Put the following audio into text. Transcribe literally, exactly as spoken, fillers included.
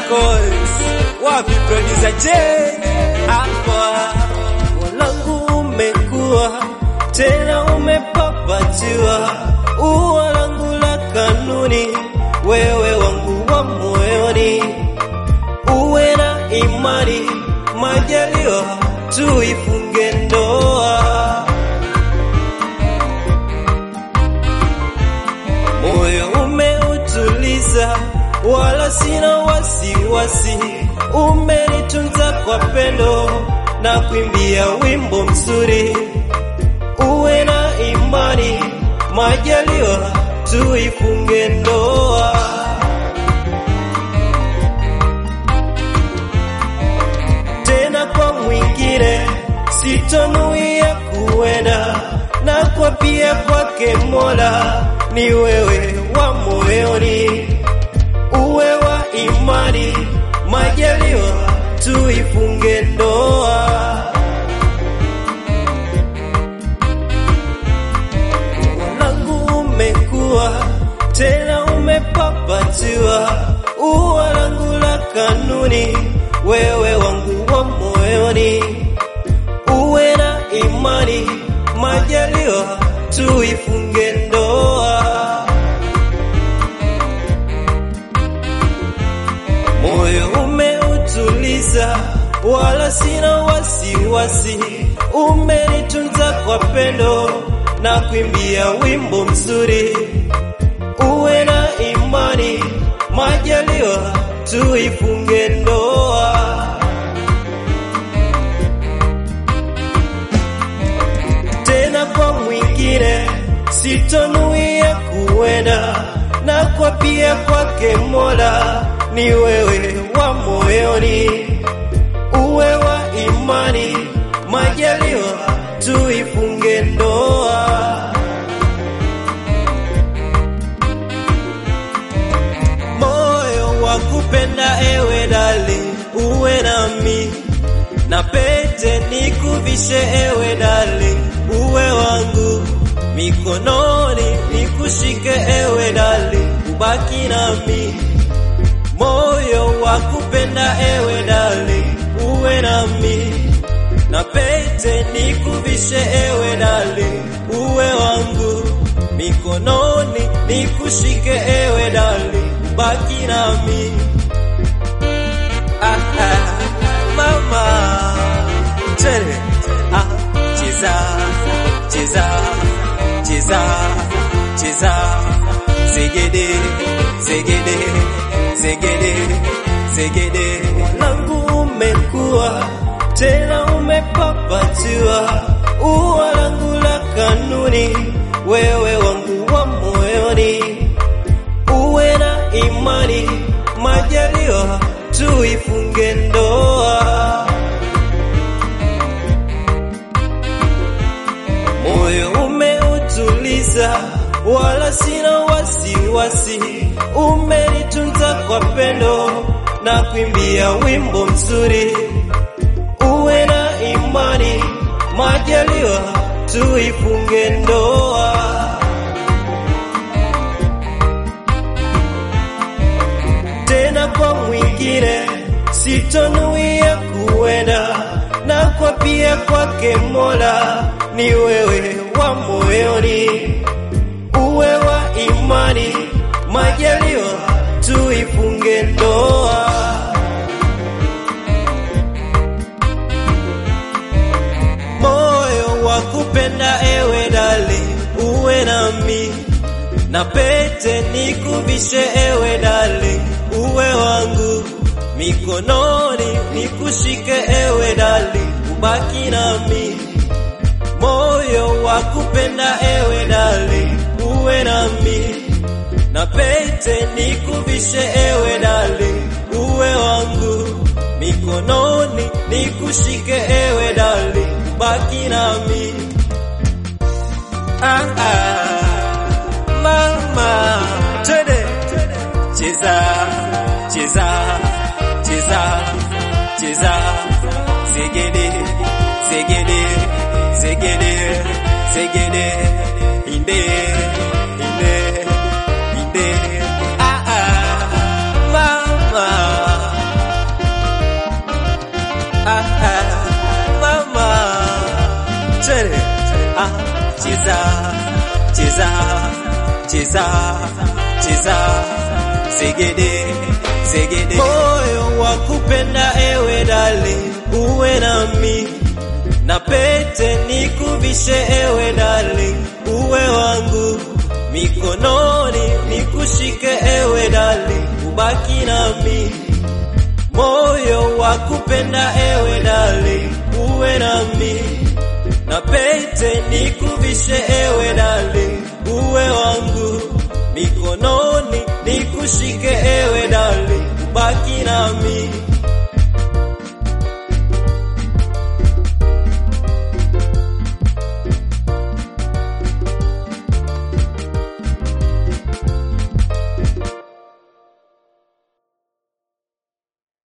Records. Wapi producer J? Hapa walangu umekuwa tena umepapatiwa, ua langu la kanuni, wewe wangu wa moyoni. Uwe na imani, majaliwa tuifunge ndoa. Moyo umeutuliza, wala sina wasiwasi, umenitunza kwa pendo na kuimbia wimbo mzuri. Uwe na imani, majaliwa tuifunge ndoa. Tena kwa mwingine sitonuia kuenda, na kwa pia kwake Mola ni wewe wa moyoni. Uwe wa imani, majaliwa tuifunge ndoa. Wangu umekuwa tena umepapatiwa, ua langu la kanuni, wewe wangu wa moyoni. Uwe na imani, majaliwa tuifunge ndoa. Moyo umeutuliza, wala sina wasiwasi, umenitunza kwa pendo na kuimbia wimbo mzuri. Uwe na imani, majaliwa tuifunge ndoa. Tena kwa mwingine sitonuia kuenda, na kwa pia kwake Mola ni wewe wa moyoni. Uwe wa imani, majaliwa tuifunge ndoa. Moyo wa kupenda ewe darling, uwe nami, na pete nikuvishe ewe darling, uwe wangu mikononi, nikushike ewe darling, ubaki nami. Moyo wa kupenda ewe darling, uwe nami, na pete nikuvishe ewe darling, uwe wangu mikononi, nikushike ewe darling, ubaki nami. Ah, ah, mama Tere, ah, cheza, cheza, cheza, cheza, zegede, zegede, zegede, zegede. Langu umekuwa tena umepapatiwa, ua langu la kanuni, wewe wangu wa moyoni. Uwe na imani, majaliwa tuifunge ndoa. Moyo umeutuliza, wala sina wasiwasi, umenitunza kwa pendo na kuimbia wimbo mzuri. Uwe na imani, majaliwa tuifunge ndoa. Tena kwa mwingine sitonuia kuenda, na kwa pia kwake Mola ni wewe wa moyoni. Uwe wa imani, majaliwa tuifunge ndoa. Moyo wa kupenda ewe darling, uwe nami, na pete nikuvishe ewe darling, uwe wangu mikononi, nikushike ewe darling, ubaki nami. Moyo wa kupenda ewe darling, uwe nami, na pete nikuvishe ewe darling, uwe wangu mikononi, nikushike ewe darling, ubaki nami. Ah, ah, mama Tere, cheza, cheza, cheza, cheza, zegede, zegede, zegede, zegede, inde, inde, inde. Ah, ah, mama Twende. Ah, cheza, cheza, cheza, cheza, zegede, zegede. Moyo wa kupenda ewe darling, uwe nami. Na pete nikuvishe ewe darling, uwe wangu. Mikononi nikushike ewe darling, ubaki nami. Moyo wa kupenda ewe darling, uwe nami. Na pete nikuvishe ewe darling, uwe wangu. Mikononi nikushike ewe darling, ubaki nami.